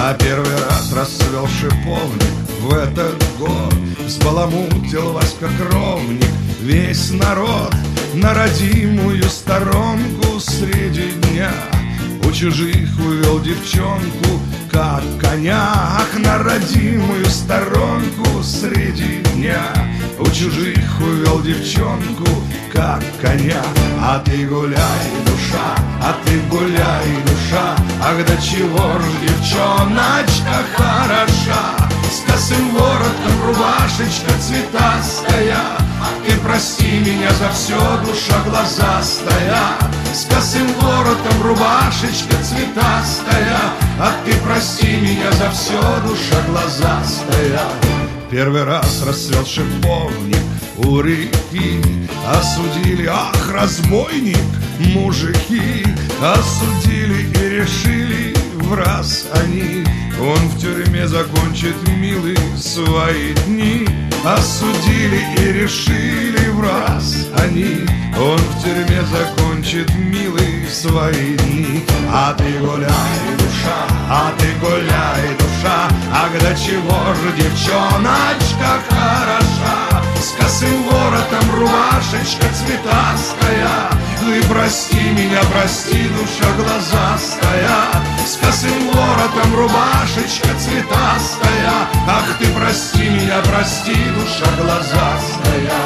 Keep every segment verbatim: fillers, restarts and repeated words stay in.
А первый раз расцвел шиповник в этот год, взбаламутил Васька Кровник весь народ на родимую сторонку среди дня. У чужих увел девчонку, как коня, ах, на родимую сторонку среди дня. У чужих увел девчонку, как коня. А ты гуляй, душа, а ты гуляй, душа, ах, до чего ж девчоночка хороша. С косым воротом рубашечка цветастая, ты прости меня за все, душа глазастая. С косым воротом рубашечка цветастая, а ты прости меня за все, душа глазастая. Первый раз расцвел шиповник у реки, осудили, ах, разбойник, мужики. Осудили и решили в раз они, он в тюрьме закончит, милый, свои дни. Осудили и решили в раз они, он в тюрьме закончит, милый, свои дни. А ты гуляй, душа, а ты гуляй, душа, ах, до чего же девчоночка хороша. С косым воротом рубашечка цветастая, ты прости меня, прости, душа глазастая. С косым воротом рубашечка цветастая, ах, ты прости меня, прости, душа глазастая.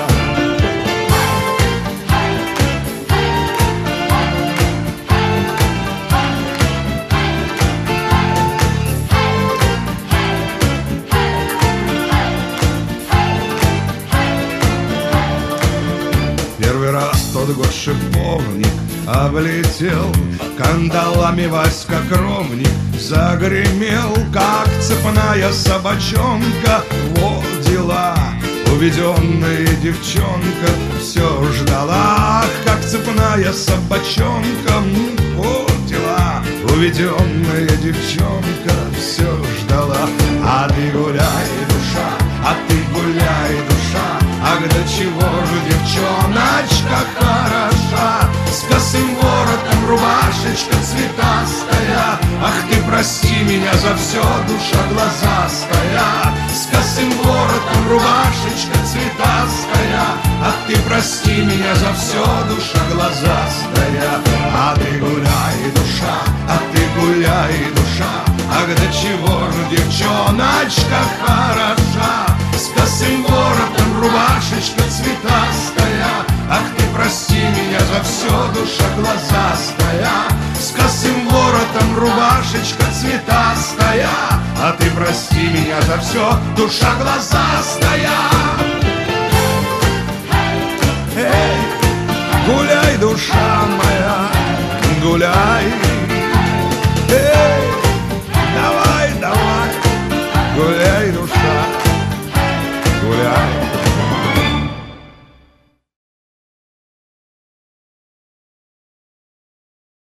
Первый раз тот год шиповник облетел, кандалами Васька Кровник загремел, как цепная собачонка. Вот дела, уведенная девчонка все ждала, как цепная собачонка. Вот дела, уведенная девчонка все ждала. А ты гуляй, душа, а ты гуляй, душа, ах, до чего же девчоночка хороша. С косым воротом рубашечка цветастая, ах, ты прости меня за все, душа глазастая. С косым воротом рубашечка цветастая, ах, ты прости меня за все, душа глазастая. А ты гуляй, душа, а ты гуляй, душа, ах, до чего же девчоночка хороша. С косым воротом рубашечка цветастая, ах, ты прости меня за все, душа глазастая. С косым воротом рубашечка цветастая, а ты прости меня за все, душа глазастая.